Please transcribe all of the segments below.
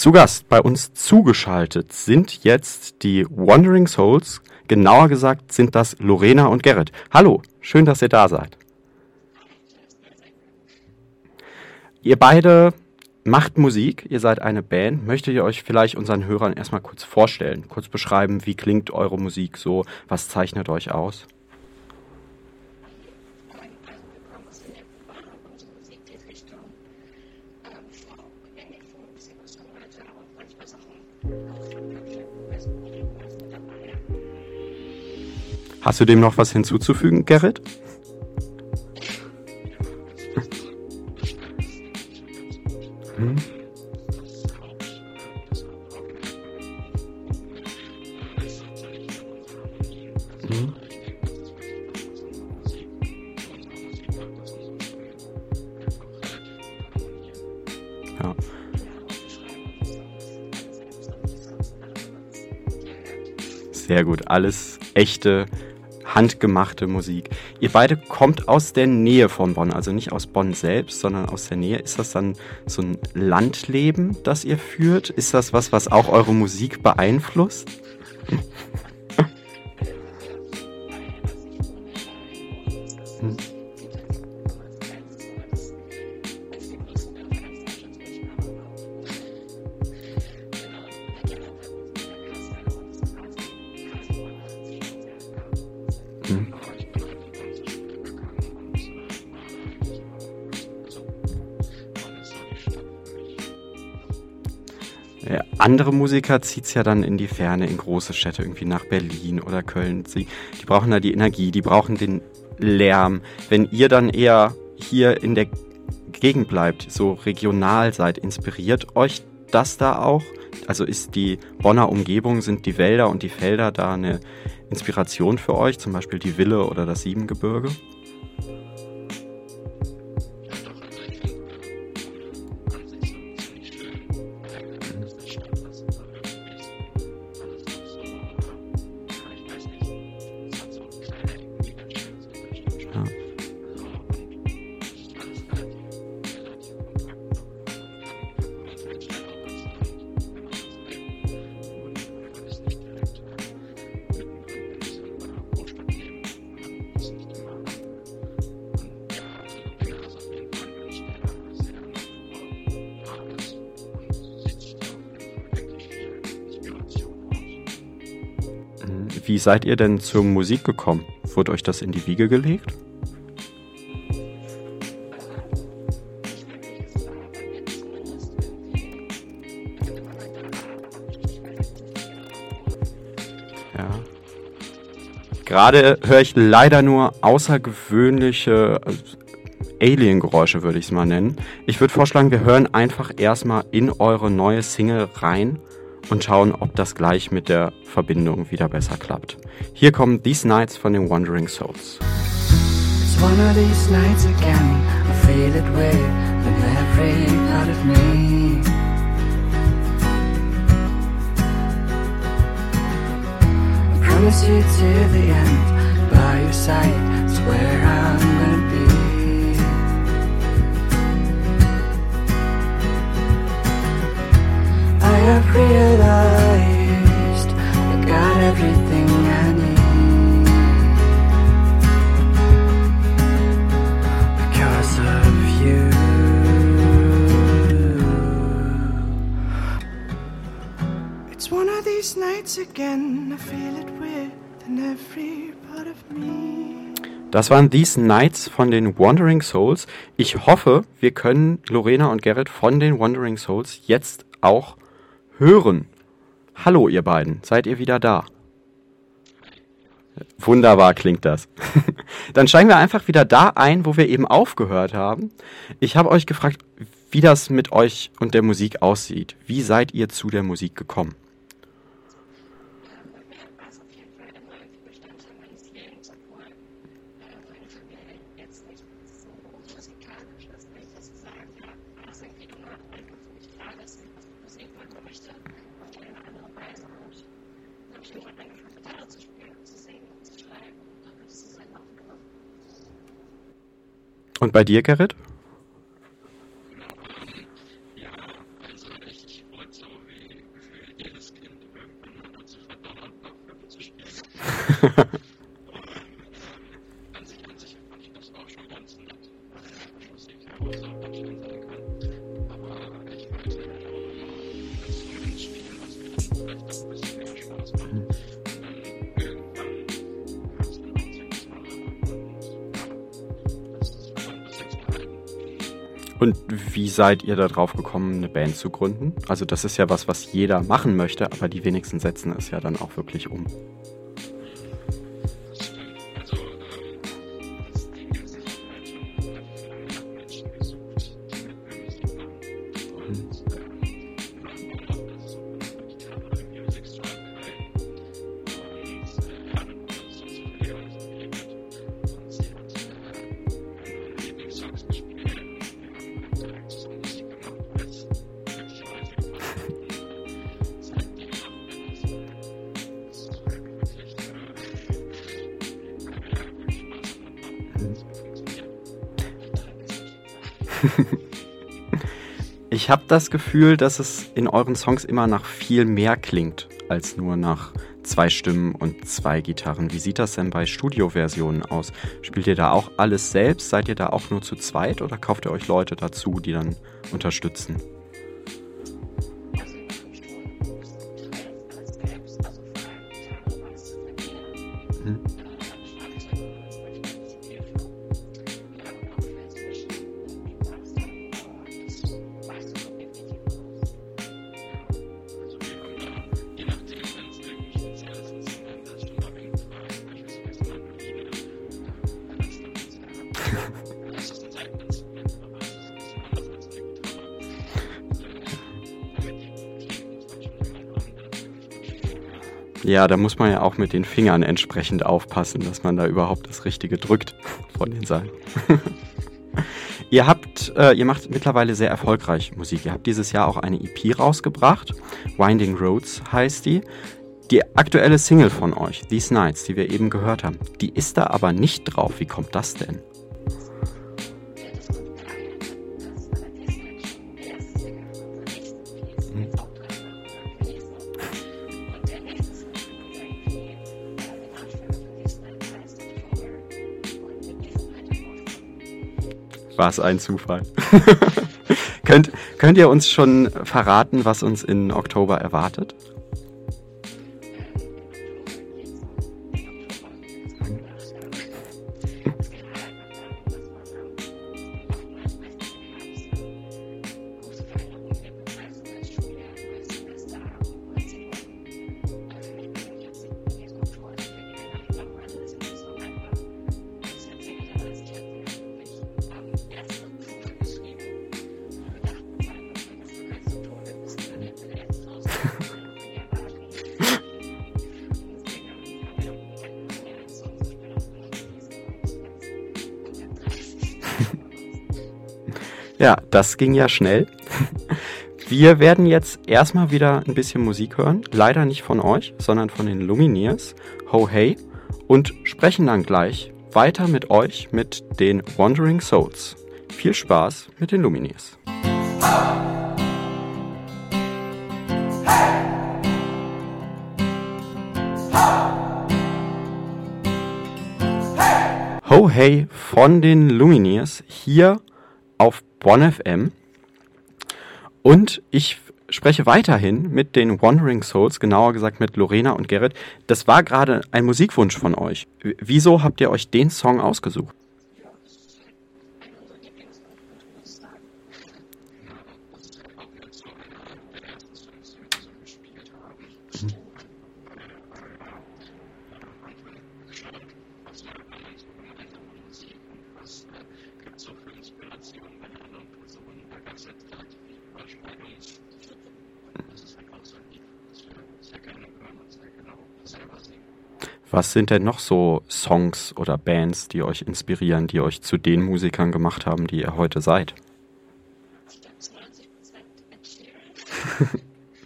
Zu Gast bei uns zugeschaltet sind jetzt die Wandering Souls. Genauer gesagt sind das Lorena und Gerrit. Hallo, schön, dass ihr da seid. Ihr beide macht Musik, ihr seid eine Band. Möchtet ihr euch vielleicht unseren Hörern erstmal kurz vorstellen, kurz beschreiben, wie klingt eure Musik so, was zeichnet euch aus? Hast du dem noch was hinzuzufügen, Gerrit? Hm? Hm? Ja. Sehr gut, alles echte, handgemachte Musik. Ihr beide kommt aus der Nähe von Bonn, also nicht aus Bonn selbst, sondern aus der Nähe. Ist das dann so ein Landleben, das ihr führt? Ist das was auch eure Musik beeinflusst? Hm. Hm. Ja, andere Musiker zieht es ja dann in die Ferne, in große Städte, irgendwie nach Berlin oder Köln. Die brauchen da die Energie, die brauchen den Lärm. Wenn ihr dann eher hier in der Gegend bleibt, so regional seid, inspiriert euch das da auch? Also ist die Bonner Umgebung, sind die Wälder und die Felder da eine Inspiration für euch, zum Beispiel die Ville oder das Siebengebirge? Ja. Wie seid ihr denn zur Musik gekommen? Wurde euch das in die Wiege gelegt? Ja. Gerade höre ich leider nur außergewöhnliche Alien-Geräusche, würde ich es mal nennen. Ich würde vorschlagen, wir hören einfach erstmal in eure neue Single rein und schauen, ob das gleich mit der Verbindung wieder besser klappt. Hier kommen These Nights von den Wandering Souls. It's one of these nights again, I feel it within every part of me. I promise you to the end, by your side, it's where I'm gonna be. I have realized I got everything I need because of you. It's one of these nights again, I feel it within every part of me. Das waren These Nights von den Wandering Souls. Ich hoffe, wir können Lorena und Gerrit von den Wandering Souls jetzt auch hören. Hallo ihr beiden, seid ihr wieder da? Wunderbar klingt das. Dann steigen wir einfach wieder da ein, wo wir eben aufgehört haben. Ich habe euch gefragt, wie das mit euch und der Musik aussieht. Wie seid ihr zu der Musik gekommen? Und bei dir, Gerrit? Ja, also ich wurde so Und wie seid ihr da drauf gekommen, eine Band zu gründen? Also das ist ja was jeder machen möchte, aber die wenigsten setzen es ja dann auch wirklich um. Ich habe das Gefühl, dass es in euren Songs immer nach viel mehr klingt, als nur nach 2 Stimmen und 2 Gitarren. Wie sieht das denn bei Studioversionen aus? Spielt ihr da auch alles selbst? Seid ihr da auch nur zu zweit oder kauft ihr euch Leute dazu, die dann unterstützen? Ja, da muss man ja auch mit den Fingern entsprechend aufpassen, dass man da überhaupt das Richtige drückt von den Seilen. Ihr macht mittlerweile sehr erfolgreich Musik. Ihr habt dieses Jahr auch eine EP rausgebracht. Winding Roads heißt die. Die aktuelle Single von euch, These Nights, die wir eben gehört haben, die ist da aber nicht drauf. Wie kommt das denn? War es ein Zufall. Könnt ihr uns schon verraten, was uns in Oktober erwartet? Ja, das ging ja schnell. Wir werden jetzt erstmal wieder ein bisschen Musik hören. Leider nicht von euch, sondern von den Lumineers, Ho Hey, und sprechen dann gleich weiter mit euch, mit den Wandering Souls. Viel Spaß mit den Lumineers. Ho Hey von den Lumineers hier auf Bonn FM. Und ich spreche weiterhin mit den Wandering Souls, genauer gesagt mit Lorena und Gerrit. Das war gerade ein Musikwunsch von euch. Wieso habt ihr euch den Song ausgesucht? Was sind denn noch so Songs oder Bands, die euch inspirieren, die euch zu den Musikern gemacht haben, die ihr heute seid? Ich glaube, 20% entstehen.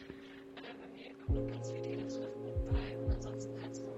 Ganz viele Dinge zu bei und ansonsten halt so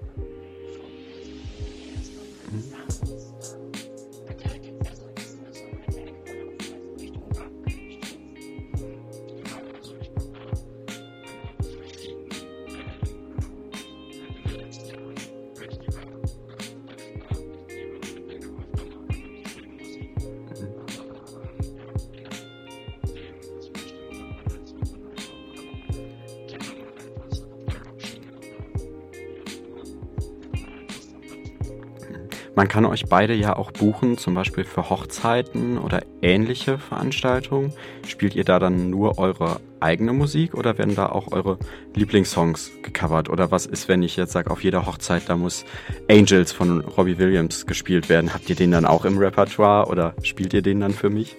Man kann euch beide ja auch buchen, zum Beispiel für Hochzeiten oder ähnliche Veranstaltungen. Spielt ihr da dann nur eure eigene Musik oder werden da auch eure Lieblingssongs gecovert? Oder was ist, wenn ich jetzt sage, auf jeder Hochzeit, da muss Angels von Robbie Williams gespielt werden? Habt ihr den dann auch im Repertoire oder spielt ihr den dann für mich?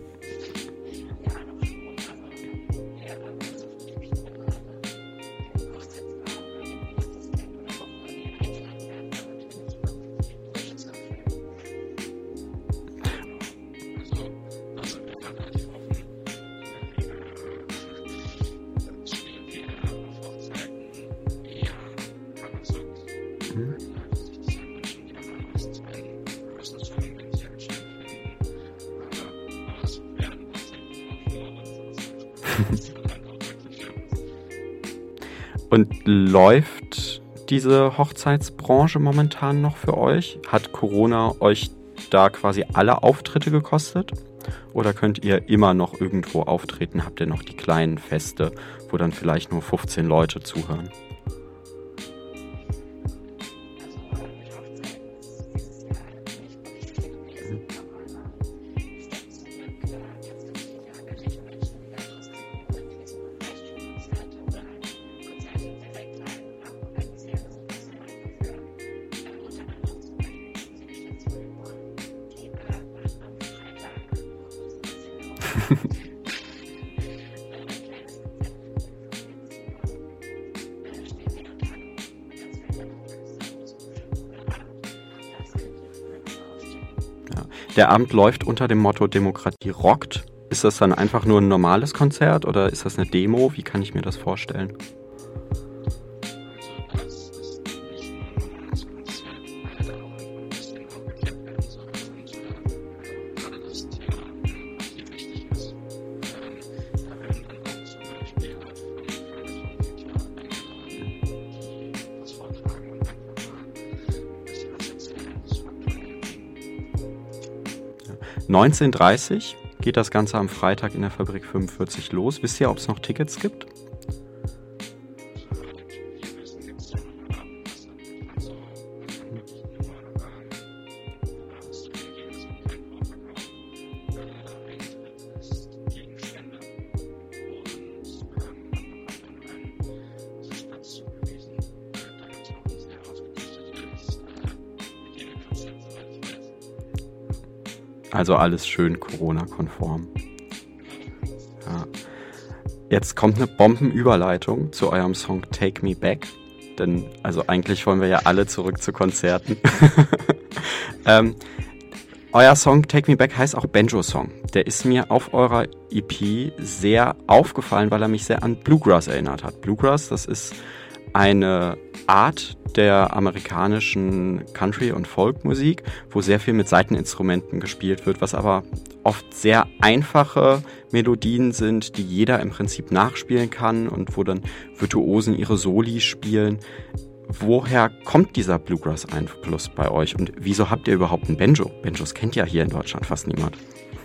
Und läuft diese Hochzeitsbranche momentan noch für euch? Hat Corona euch da quasi alle Auftritte gekostet? Oder könnt ihr immer noch irgendwo auftreten? Habt ihr noch die kleinen Feste, wo dann vielleicht nur 15 Leute zuhören? Der Abend läuft unter dem Motto Demokratie rockt. Ist das dann einfach nur ein normales Konzert oder ist das eine Demo? Wie kann ich mir das vorstellen? Ja. 19:30 geht das Ganze am Freitag in der Fabrik 45 los. Wisst ihr, ob es noch Tickets gibt? Also alles schön Corona-konform. Ja. Jetzt kommt eine Bombenüberleitung zu eurem Song Take Me Back. Denn also eigentlich wollen wir ja alle zurück zu Konzerten. Euer Song Take Me Back heißt auch Banjo-Song. Der ist mir auf eurer EP sehr aufgefallen, weil er mich sehr an Bluegrass erinnert hat. Bluegrass, das ist eine Art der amerikanischen Country- und Folkmusik, wo sehr viel mit Saiteninstrumenten gespielt wird, was aber oft sehr einfache Melodien sind, die jeder im Prinzip nachspielen kann und wo dann Virtuosen ihre Soli spielen. Woher kommt dieser Bluegrass-Einfluss bei euch und wieso habt ihr überhaupt ein Banjo? Banjos kennt ja hier in Deutschland fast niemand.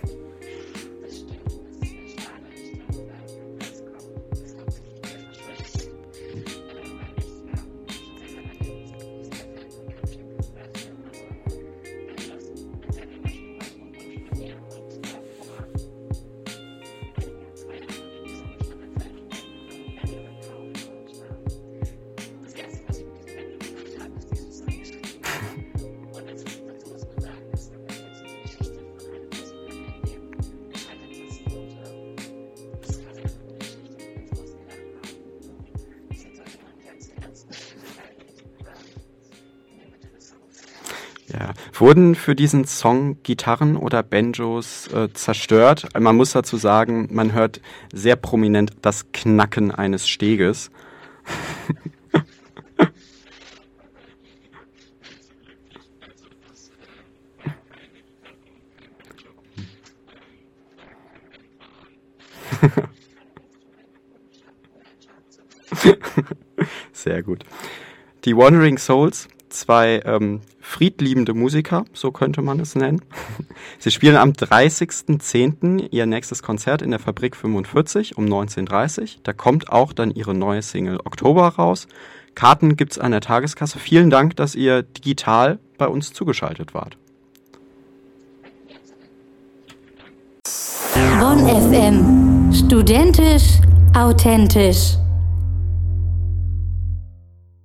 Ja. Wurden für diesen Song Gitarren oder Banjos zerstört? Man muss dazu sagen, man hört sehr prominent das Knacken eines Steges. Sehr gut. Die Wandering Souls, zwei friedliebende Musiker, so könnte man es nennen. Sie spielen am 30.10. ihr nächstes Konzert in der Fabrik 45 um 19:30 Uhr. Da kommt auch dann ihre neue Single Oktober raus. Karten gibt's an der Tageskasse. Vielen Dank, dass ihr digital bei uns zugeschaltet wart. Bonn FM. Studentisch, authentisch.